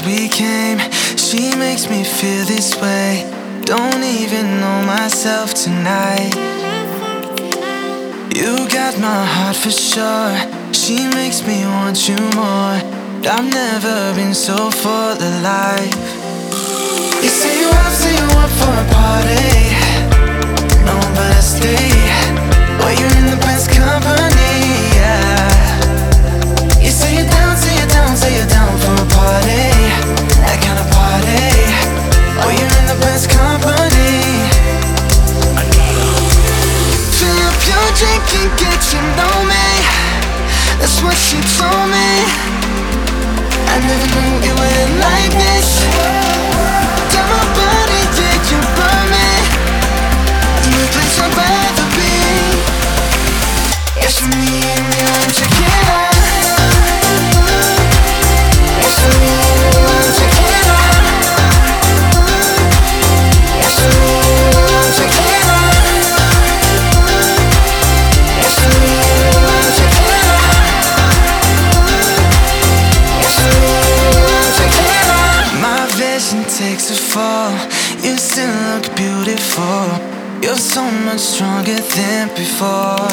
we came. She makes me feel this way. Don't even know myself tonight. You got my heart for sure. She makes me want you more. I've never been so full of life. You say you up for a party. No, but I stay. Well, you're in the best company, yeah. You say you're down, say you're down, say you're down for a party. That kind of party. Oh, you're in the best company. Fill up your drink and get to know me. That's what she told me. I never knew it went like this. Got my body, did you burn me? No place I'd rather be. Yes, for me and you, I'm tequila. Yes, for me and you, I'm tequila. Yes, for me and you, I'm tequila. Yes, for me and you, I'm tequila. Yes, for me and you, I'm tequila. My vision takes a fall. You still look beautiful. You're so much stronger than before.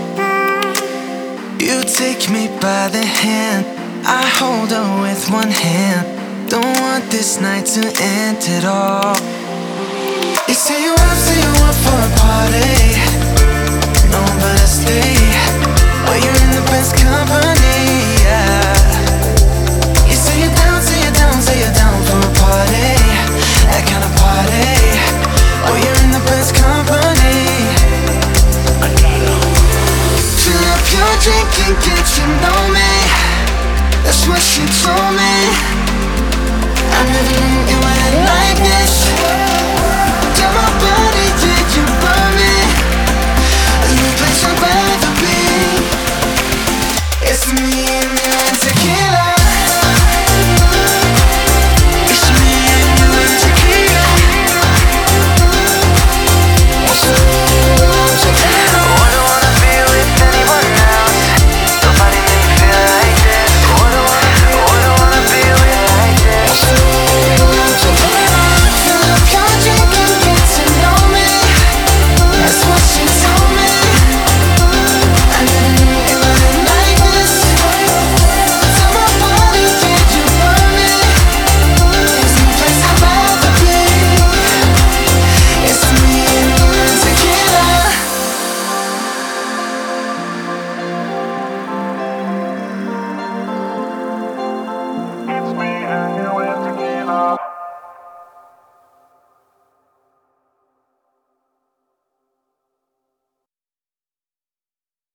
You take me by the hand. I hold her with one hand. Don't want this night to end at all. You say you up for a party. No, but I stay. Well, you're in the best company.